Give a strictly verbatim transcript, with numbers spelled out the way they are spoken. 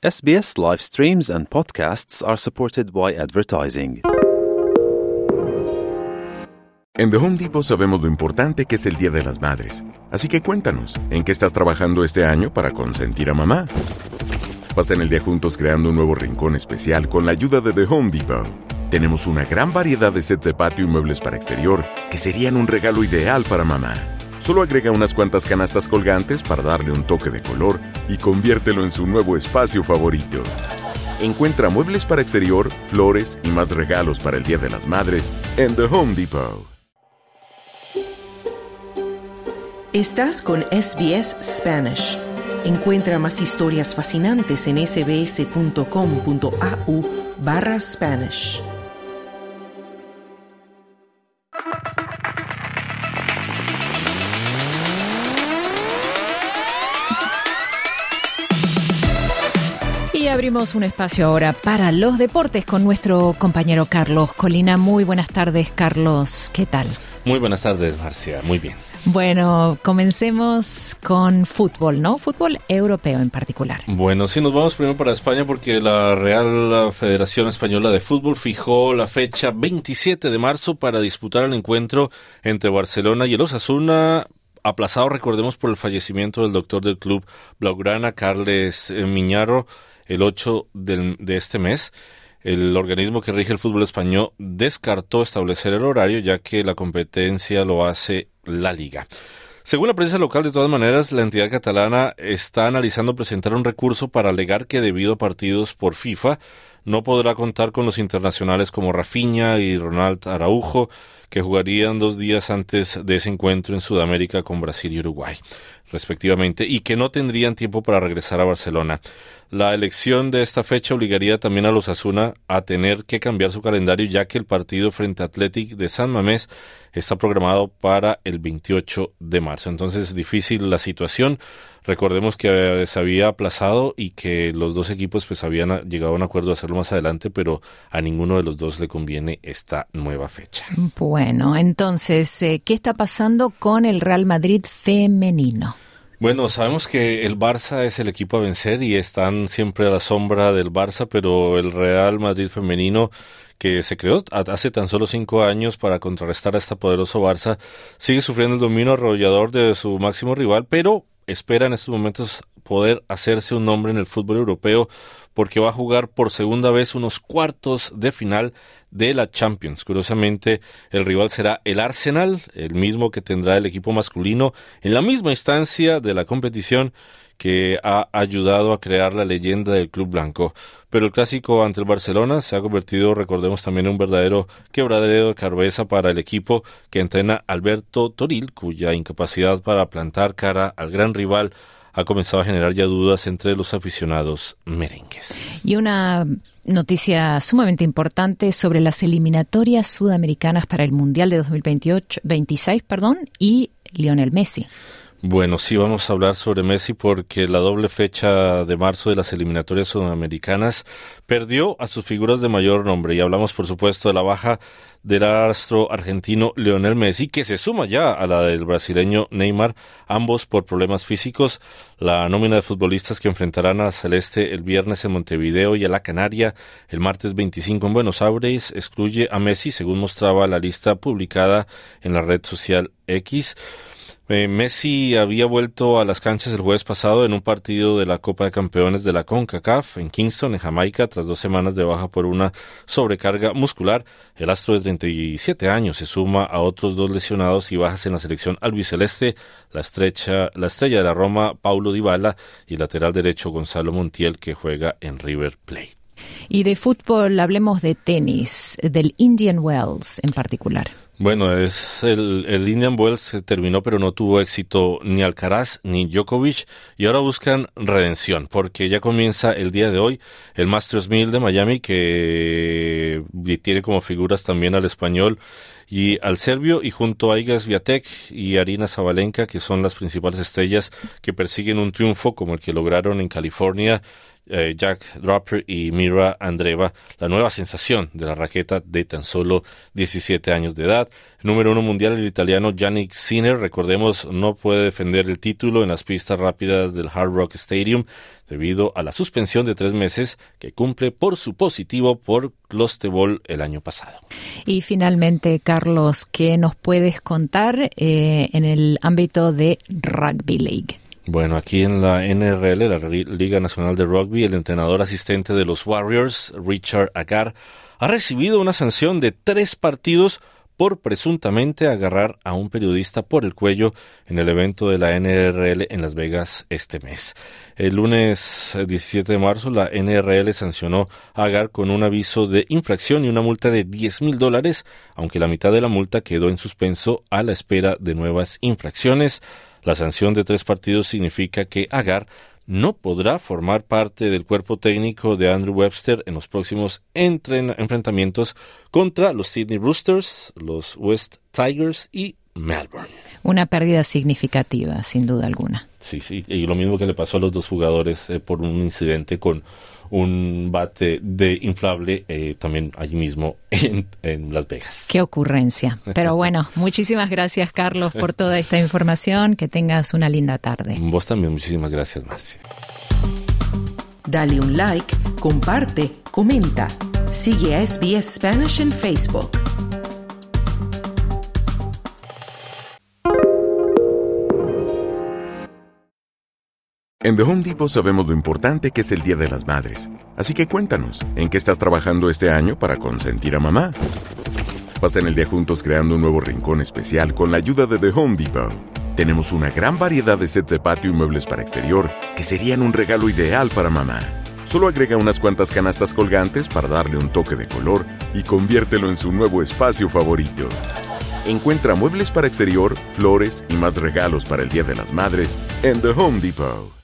S B S live streams and podcasts are supported by advertising. En The Home Depot sabemos lo importante que es el Día de las Madres. Así que cuéntanos, ¿en qué estás trabajando este año para consentir a mamá? Pasen el día juntos creando un nuevo rincón especial con la ayuda de The Home Depot. Tenemos una gran variedad de sets de patio y muebles para exterior que serían un regalo ideal para mamá. Solo agrega unas cuantas canastas colgantes para darle un toque de color y conviértelo en su nuevo espacio favorito. Encuentra muebles para exterior, flores y más regalos para el Día de las Madres en The Home Depot. Estás con S B S Spanish. Encuentra más historias fascinantes en sbs.com.au barra Spanish. Y abrimos un espacio ahora para los deportes con nuestro compañero Carlos Colina. Muy buenas tardes, Carlos. ¿Qué tal? Muy buenas tardes, Marcia. Muy bien. Bueno, comencemos con fútbol, ¿no? Fútbol europeo en particular. Bueno, sí, nos vamos primero para España porque la Real Federación Española de Fútbol fijó la fecha veintisiete de marzo para disputar el encuentro entre Barcelona y el Osasuna, aplazado, recordemos, por el fallecimiento del doctor del club blaugrana, Carles Miñarro, el ocho del, de este mes. El organismo que rige el fútbol español descartó establecer el horario, ya que la competencia lo hace la Liga. Según la prensa local, de todas maneras, la entidad catalana está analizando presentar un recurso para alegar que debido a partidos por FIFA no podrá contar con los internacionales como Rafinha y Ronald Araujo, que jugarían dos días antes de ese encuentro en Sudamérica con Brasil y Uruguay, respectivamente, y que no tendrían tiempo para regresar a Barcelona. La elección de esta fecha obligaría también a los Osasuna a tener que cambiar su calendario, ya que el partido frente a Athletic de San Mamés está programado para el veintiocho de marzo. Entonces es difícil la situación. Recordemos que se había aplazado y que los dos equipos pues habían llegado a un acuerdo de hacerlo más adelante, pero a ninguno de los dos le conviene esta nueva fecha. Bueno, entonces, ¿qué está pasando con el Real Madrid femenino? Bueno, sabemos que el Barça es el equipo a vencer y están siempre a la sombra del Barça, pero el Real Madrid femenino, que se creó hace tan solo cinco años para contrarrestar a este poderoso Barça, sigue sufriendo el dominio arrollador de su máximo rival, pero espera en estos momentos poder hacerse un nombre en el fútbol europeo porque va a jugar por segunda vez unos cuartos de final de la Champions. Curiosamente, el rival será el Arsenal, el mismo que tendrá el equipo masculino en la misma instancia de la competición que ha ayudado a crear la leyenda del club blanco. Pero el clásico ante el Barcelona se ha convertido, recordemos, también en un verdadero quebradero de cabeza para el equipo que entrena Alberto Toril, cuya incapacidad para plantar cara al gran rival ha comenzado a generar ya dudas entre los aficionados merengues. Y una noticia sumamente importante sobre las eliminatorias sudamericanas para el Mundial de dos mil veintiocho, veintiséis, perdón, y Lionel Messi. Bueno, sí, vamos a hablar sobre Messi porque la doble fecha de marzo de las eliminatorias sudamericanas perdió a sus figuras de mayor nombre y hablamos, por supuesto, de la baja del astro argentino Lionel Messi, que se suma ya a la del brasileño Neymar, ambos por problemas físicos. La nómina de futbolistas que enfrentarán a Celeste el viernes en Montevideo y a la Canaria el martes veinticinco en Buenos Aires excluye a Messi, según mostraba la lista publicada en la red social X. Eh, Messi había vuelto a las canchas el jueves pasado en un partido de la Copa de Campeones de la CONCACAF en Kingston, en Jamaica, tras dos semanas de baja por una sobrecarga muscular. El astro de treinta y siete años se suma a otros dos lesionados y bajas en la selección albiceleste, la, estrecha, la estrella de la Roma, Paulo Dybala, y lateral derecho Gonzalo Montiel, que juega en River Plate. Y de fútbol hablemos de tenis, del Indian Wells en particular. Bueno, es el, el Indian Wells que terminó, pero no tuvo éxito ni Alcaraz ni Djokovic, y ahora buscan redención, porque ya comienza el día de hoy el Masters mil de Miami, que tiene como figuras también al español y al serbio, y junto a Iga Swiatek y Aryna Sabalenka, que son las principales estrellas que persiguen un triunfo como el que lograron en California eh, Jack Draper y Mira Andreeva, la nueva sensación de la raqueta de tan solo diecisiete años de edad. Número uno mundial, el italiano Jannik Sinner, recordemos, no puede defender el título en las pistas rápidas del Hard Rock Stadium debido a la suspensión de tres meses que cumple por su positivo por Clostebol el año pasado. Y finalmente, Carlos, ¿qué nos puedes contar eh, en el ámbito de Rugby League? Bueno, aquí en la N R L, la Liga Nacional de Rugby, el entrenador asistente de los Warriors, Richard Agar, ha recibido una sanción de tres partidos por presuntamente agarrar a un periodista por el cuello en el evento de la N R L en Las Vegas este mes. El lunes diecisiete de marzo, la N R L sancionó a Agar con un aviso de infracción y una multa de diez mil dólares, aunque la mitad de la multa quedó en suspenso a la espera de nuevas infracciones. La sanción de tres partidos significa que Agar no podrá formar parte del cuerpo técnico de Andrew Webster en los próximos entren- enfrentamientos contra los Sydney Roosters, los West Tigers y Melbourne. Una pérdida significativa, sin duda alguna. Sí, sí, y lo mismo que le pasó a los dos jugadores eh, por un incidente con un bate de inflable eh, también allí mismo en, en Las Vegas. Qué ocurrencia. Pero bueno, muchísimas gracias, Carlos, por toda esta información. Que tengas una linda tarde. Vos también, muchísimas gracias, Marcia. Dale un like, comparte, comenta. Sigue a S B S Spanish en Facebook. En The Home Depot sabemos lo importante que es el Día de las Madres. Así que cuéntanos, ¿en qué estás trabajando este año para consentir a mamá? Pasen el día juntos creando un nuevo rincón especial con la ayuda de The Home Depot. Tenemos una gran variedad de sets de patio y muebles para exterior que serían un regalo ideal para mamá. Solo agrega unas cuantas canastas colgantes para darle un toque de color y conviértelo en su nuevo espacio favorito. Encuentra muebles para exterior, flores y más regalos para el Día de las Madres en The Home Depot.